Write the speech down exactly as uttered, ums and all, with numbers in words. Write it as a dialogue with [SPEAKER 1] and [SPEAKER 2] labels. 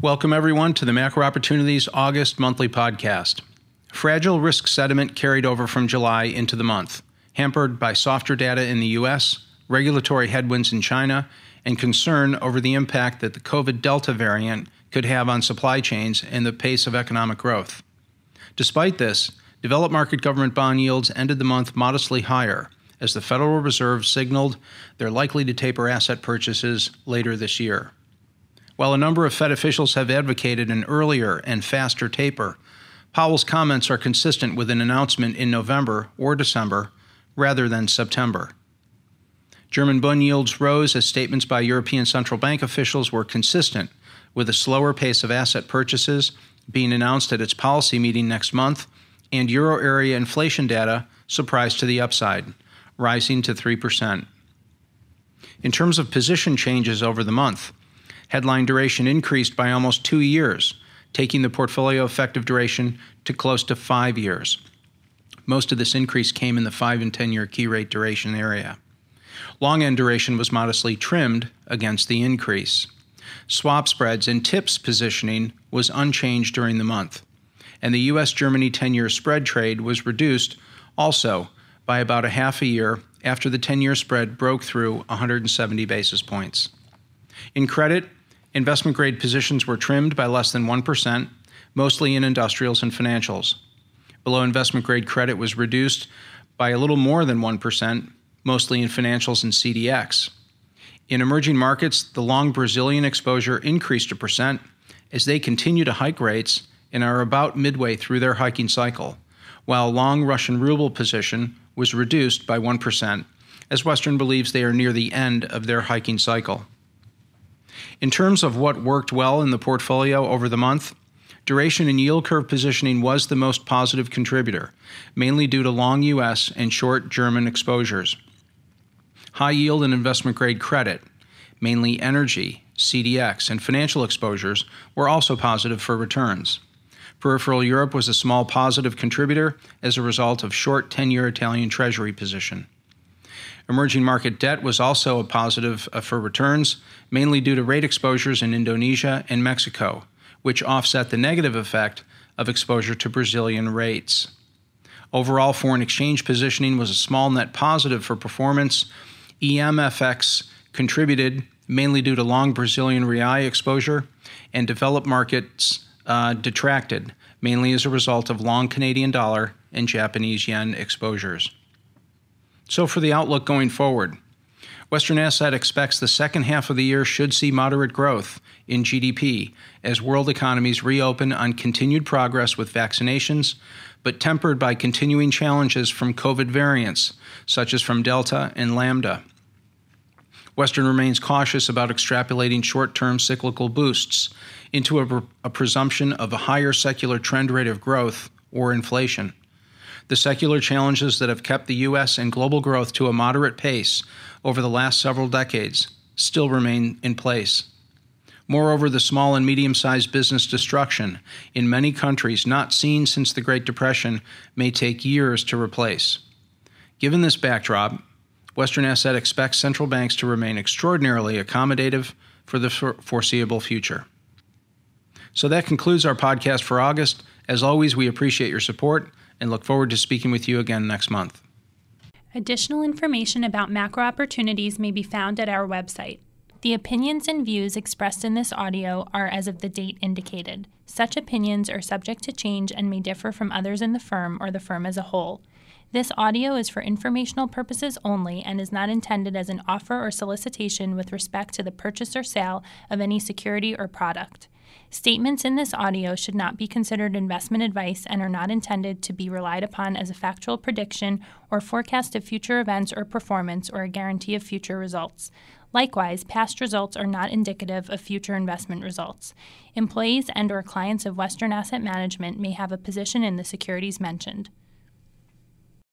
[SPEAKER 1] Welcome everyone to the Macro Opportunities August monthly podcast. Fragile risk sentiment carried over from July into the month, hampered by softer data in the U S, regulatory headwinds in China, and concern over the impact that the COVID Delta variant could have on supply chains and the pace of economic growth. Despite this, developed market government bond yields ended the month modestly higher as the Federal Reserve signaled they're likely to taper asset purchases later this year. While a number of Fed officials have advocated an earlier and faster taper, Powell's comments are consistent with an announcement in November or December rather than September. German bond yields rose as statements by European Central Bank officials were consistent with a slower pace of asset purchases being announced at its policy meeting next month, and euro area inflation data surprised to the upside, rising to three percent. In terms of position changes over the month, headline duration increased by almost two years, taking the portfolio effective duration to close to five years. Most of this increase came in the five and ten-year key rate duration area. Long-end duration was modestly trimmed against the increase. Swap spreads and TIPS positioning was unchanged during the month, and the U S Germany ten-year spread trade was reduced also by about a half a year after the ten-year spread broke through one hundred seventy basis points. In credit, investment-grade positions were trimmed by less than one percent, mostly in industrials and financials. Below investment-grade credit was reduced by a little more than one percent, mostly in financials and C D X. In emerging markets, the long Brazilian exposure increased a percent as they continue to hike rates and are about midway through their hiking cycle, while long Russian ruble position was reduced by one percent, as Western believes they are near the end of their hiking cycle. In terms of what worked well in the portfolio over the month, duration and yield curve positioning was the most positive contributor, mainly due to long U S and short German exposures. High yield and investment-grade credit, mainly energy, C D X, and financial exposures, were also positive for returns. Peripheral Europe was a small positive contributor as a result of short ten-year Italian Treasury position. Emerging market debt was also a positive for returns, mainly due to rate exposures in Indonesia and Mexico, which offset the negative effect of exposure to Brazilian rates. Overall, foreign exchange positioning was a small net positive for performance. E M F X contributed mainly due to long Brazilian real exposure, and developed markets uh, detracted, mainly as a result of long Canadian dollar and Japanese yen exposures. So for the outlook going forward, Western Asset expects the second half of the year should see moderate growth in G D P as world economies reopen on continued progress with vaccinations, but tempered by continuing challenges from COVID variants, such as from Delta and Lambda. Western remains cautious about extrapolating short-term cyclical boosts into a, a presumption of a higher secular trend rate of growth or inflation. The secular challenges that have kept the U S and global growth to a moderate pace over the last several decades still remain in place. Moreover, the small and medium-sized business destruction in many countries not seen since the Great Depression may take years to replace. Given this backdrop, Western Asset expects central banks to remain extraordinarily accommodative for the foreseeable future. So that concludes our podcast for August. As always, we appreciate your support and look forward to speaking with you again next month.
[SPEAKER 2] Additional information about macro opportunities may be found at our website. The opinions and views expressed in this audio are as of the date indicated. Such opinions are subject to change and may differ from others in the firm or the firm as a whole. This audio is for informational purposes only and is not intended as an offer or solicitation with respect to the purchase or sale of any security or product. Statements in this audio should not be considered investment advice and are not intended to be relied upon as a factual prediction or forecast of future events or performance or a guarantee of future results. Likewise, past results are not indicative of future investment results. Employees and/or clients of Western Asset Management may have a position in the securities mentioned.